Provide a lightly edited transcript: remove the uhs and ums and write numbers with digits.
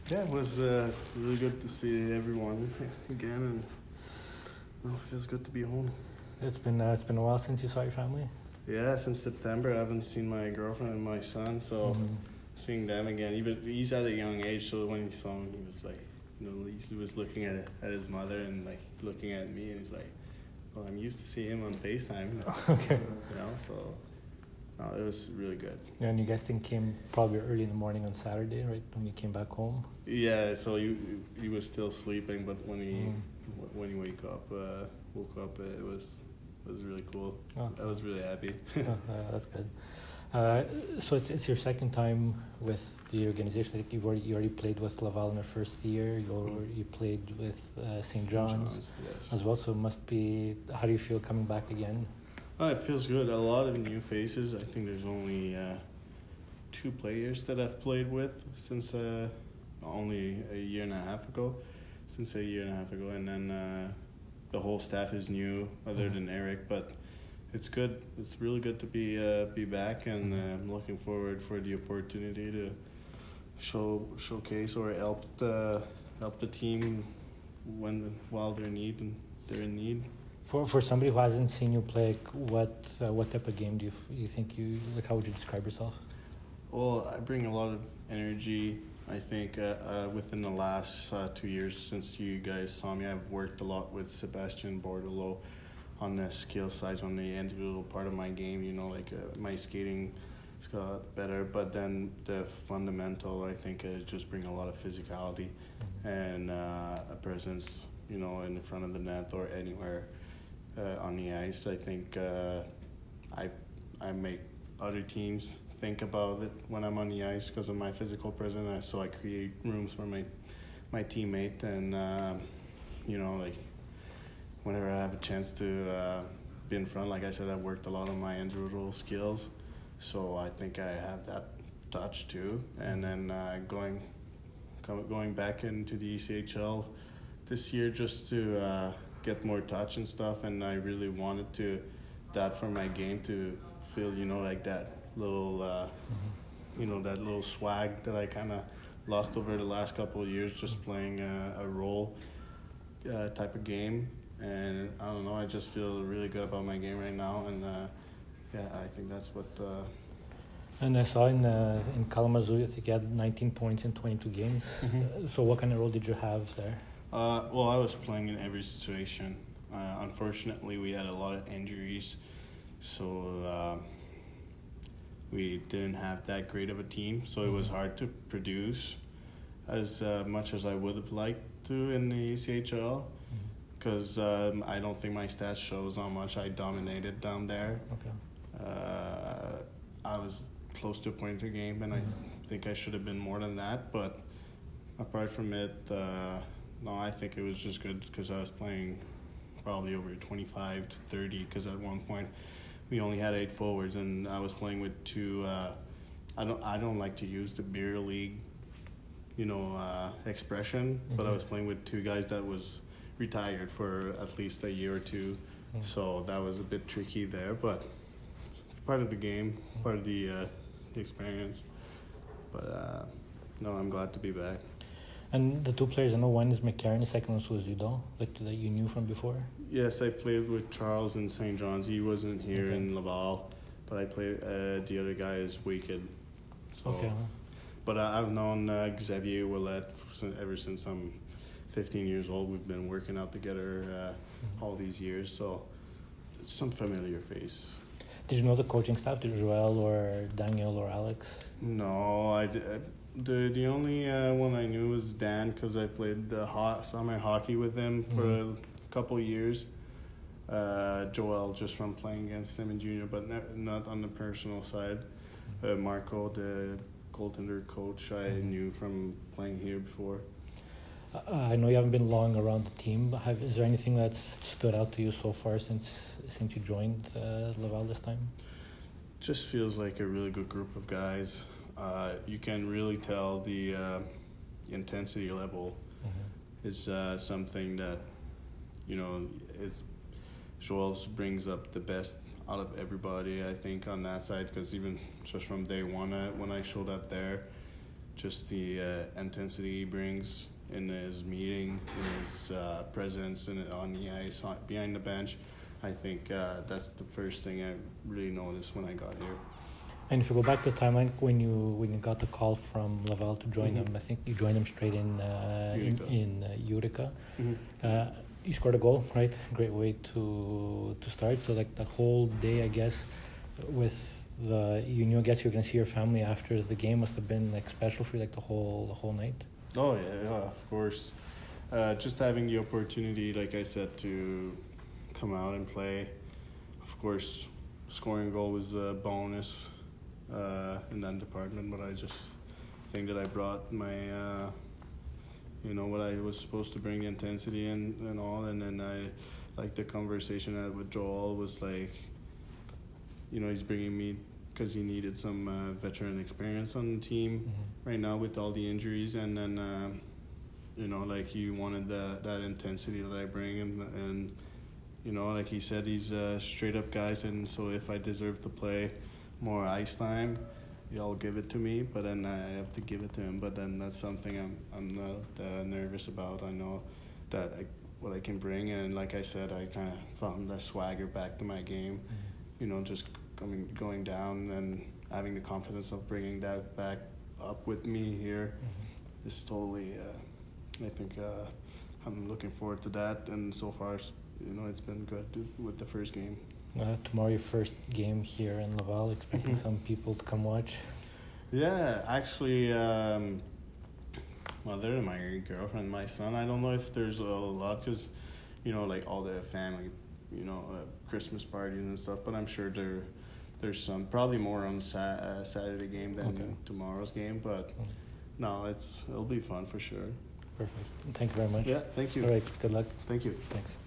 Yeah, it was really good to see everyone again, and it feels good to be home. It's been a while since you saw your family. Yeah, since September, I haven't seen my girlfriend and my son, so seeing them again. Even he's at a young age, so when he saw me, he was like, he was looking at his mother and like looking at me, and he's like, "Well, I'm used to seeing him on FaceTime." Okay. So no, it was really good. Yeah, and you guys think came probably early in the morning on Saturday, right when you came back home. Yeah, so he was still sleeping, but when he woke up, it was really cool. Oh. I was really happy. That's good. So it's your second time with the organization. I think you already played with Laval in the first year. You played with St. John's Yes. as well. So it must be. How do you feel coming back again? Oh, it feels good. A lot of new faces. I think there's only two players that I've played with since only a year and a half ago. And then the whole staff is new, other than Eric. But it's good. It's really good to be back, and I'm looking forward for the opportunity to showcase or help the team while they're in need. For somebody who hasn't seen you play, what type of game do you think you like? How would you describe yourself? Well, I bring a lot of energy. I think within the last 2 years since you guys saw me, I've worked a lot with Sebastian Bordelot on the skill side, on the individual part of my game. My skating has got better, but then the fundamental, I think, just bring a lot of physicality and a presence, in the front of the net or anywhere on the ice. I think I make other teams think about it when I'm on the ice because of my physical presence. So I create rooms for my teammate, and whenever I have a chance to be in front, like I said, I've worked a lot on my individual skills, so I think I have that touch too. And then going back into the ECHL this year just to get more touch and stuff, and I really wanted that for my game to feel like that little that little swag that I kind of lost over the last couple of years just playing a role type of game. And I don't know, I just feel really good about my game right now, and I think that's what. And I saw in Kalamazoo, I think you had 19 points in 22 games. So what kind of role did you have there? Well, I was playing in every situation. Unfortunately, we had a lot of injuries, so we didn't have that great of a team. So it was hard to produce as much as I would have liked to in the ECHL, because I don't think my stats shows how much I dominated down there. Okay. I was close to a point a game, and I think I should have been more than that. But apart from it, no, I think it was just good because I was playing probably over 25 to 30, because at one point we only had 8 forwards, and I was playing with two. I don't like to use the beer league, expression, but I was playing with 2 guys that was retired for at least a year or two, so that was a bit tricky there. But it's part of the game, part of the experience. But no, I'm glad to be back. And the 2 players I know, one is McCarron, the second one was Udon, that you knew from before? Yes, I played with Charles in St. John's. He wasn't here in Laval, but I played. The other guy is Wicked. So, okay. But I've known Xavier Ouellet ever since I'm 15 years old. We've been working out together all these years, so it's some familiar face. Did you know the coaching staff? Did Joel or Daniel or Alex? No, the only one I knew was Dan, because I played summer hockey with him for a couple years. Joel, just from playing against him in junior, but not on the personal side. Marco, the goaltender coach, I knew from playing here before. I know you haven't been long around the team, but is there anything that's stood out to you so far since you joined Laval this time? Just feels like a really good group of guys. You can really tell the intensity level is something that, it's Joel brings up the best out of everybody, I think, on that side, because even just from day one when I showed up there, just the intensity he brings in his meeting, in his presence and on the ice, behind the bench. I think that's the first thing I really noticed when I got here. And if you go back to the timeline when you got the call from Laval to join them, I think you joined them straight in Utica. You scored a goal, right? Great way to start. So like the whole day, I guess, with you knew, I guess you were gonna see your family after the game, must have been like special for you, like the whole night. Oh yeah, of course. Just having the opportunity, like I said, to come out and play. Of course, scoring a goal was a bonus in that department, but I just think that I brought my, what I was supposed to bring, intensity and all. And then I, like the conversation I had with Joel was like, he's bringing me because he needed some veteran experience on the team right now with all the injuries. And then, like he wanted that intensity that I bring. And like he said, he's straight up guys. And so if I deserve to play more ice time, he'll give it to me, but then I have to give it to him. But then that's something I'm not nervous about. I know that what I can bring, and like I said, I kind of found the swagger back to my game. Just going down and having the confidence of bringing that back up with me here is totally. I think I'm looking forward to that, and so far, it's been good with the first game. Tomorrow, your first game here in Laval. Expecting some people to come watch. Yeah, actually, other than my girlfriend, my son, I don't know if there's a lot because, like all the family, Christmas parties and stuff. But I'm sure there's some, probably more on Saturday game than tomorrow's game. But no, it'll be fun for sure. Perfect. Thank you very much. Yeah, thank you. All right, good luck. Thank you. Thanks.